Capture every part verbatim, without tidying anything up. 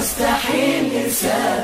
مستحيل ننساك،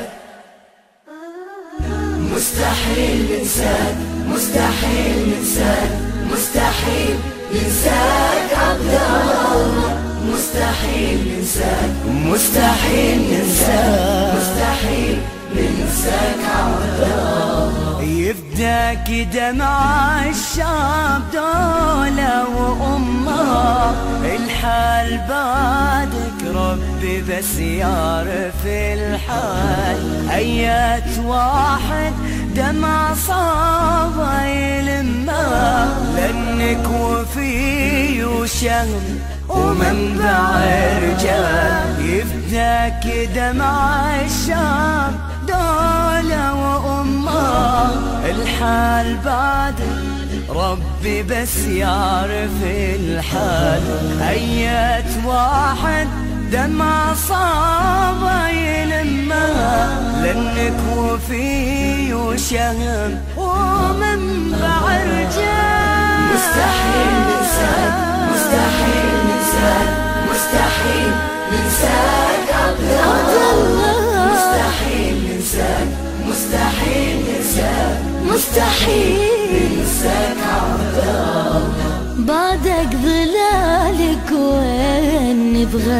مستحيل ننساك، مستحيل ننساك، مستحيل ننساك عبد الله، مستحيل ننساك، مستحيل ننساك، مستحيل ننساك عبد الله. يفداك دمع الشعب دولة وأمة، الحال بعدك ربي بس يعرف الحال. أيات واحد دمع صعبة يلمها، لأنك وفي وشهم ومنبع رجال. يفداك دمع الشعب دولة وأمة، الحال بعدك ربي بس يعرف الحال. أيات واحد دمع صعبة يلمها، لأنك وفي وشهم ومنبع رجال. مستحيل ننساك، مستحيل ننساك، مستحيل ننساك عبد الله، مستحيل ننساك، مستحيل ننساك، مستحيل ننساك عبد الله. بعدك ظلالك وين نبغى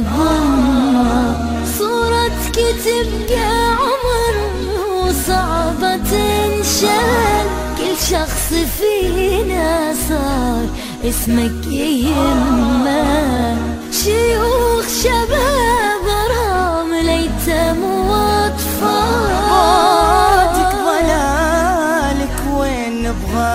نضمها، صورتك تبقى عمر وصعبة تنشال. كل شخص فينا صار اسمك يهمه، شيوخ شباب رامل ايتام واطفال. بعدك ضلالك وين نبغى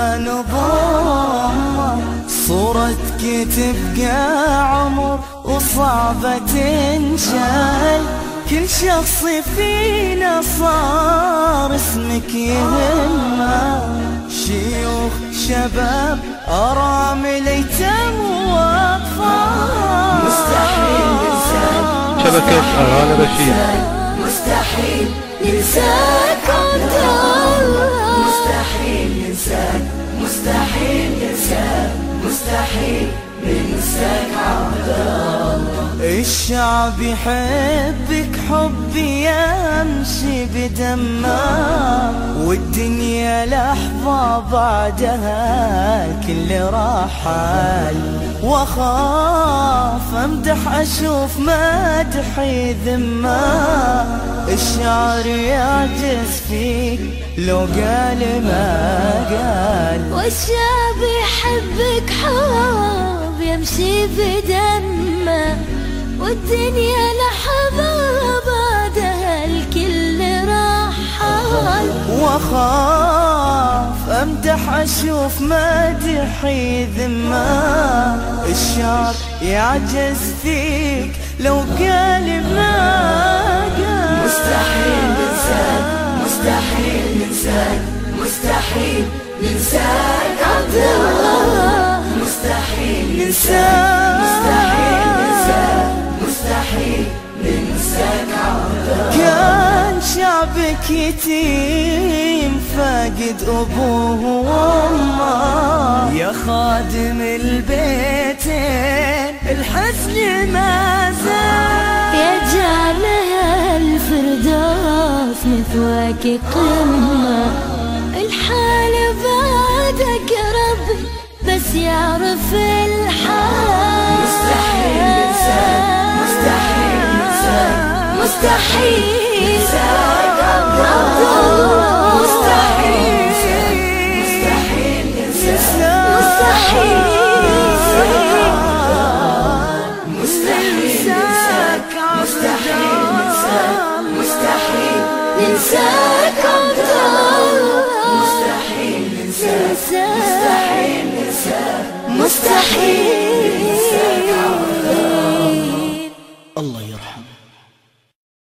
نضمها، صورتك تبقى عمر وصعبة تنشال. كل شخص فينا صار اسمك يهمه، شيوخ شباب أرامل ايتام واطفال. مستحيل ننساك، شبكة أغاني رشيد. مستحيل ننساك عبد الله، مستحيل ننساك، مستحيل ننساك، مستحيل ننساك عبد الله. الشعب يحبك حب يمشي بدمه، والدنيا لحظة بعدها الكل رحل. واخاف امدح اشوف مدحي ذمه، الشعر يعجز فيك لو قال ما قال. والشعب يحبك حب يمشي بدمه، والدنيا لحظة بعدها الكل رحل. واخاف امدح اشوف مدحي ذمه، الشعر يعجز فيك لو قال ما قال. مستحيل ننساك، مستحيل ننساك، مستحيل ننساك عبد الله، مستحيل ننساك، مستحيل ننساك، مستحيل ننساك عبد الله. كان شعبك يتيم فاقد أبوه وأمه، يا خادم البيتين الحزن ما زال. يا جعلها الفردوس مثواك قمة، الحال بعدك ربي بس يعرف الحال. مستحيل ننساك، مستحيل ننساك، مستحيل ننساك عبد الله، مستحيل ننساك، مستحيل ننساك، مستحيل ننساك، مستحيل ننساك، مستحيل ننساك عبد الله، مستحيل ننساك، مستحيل ننساك، مستحيل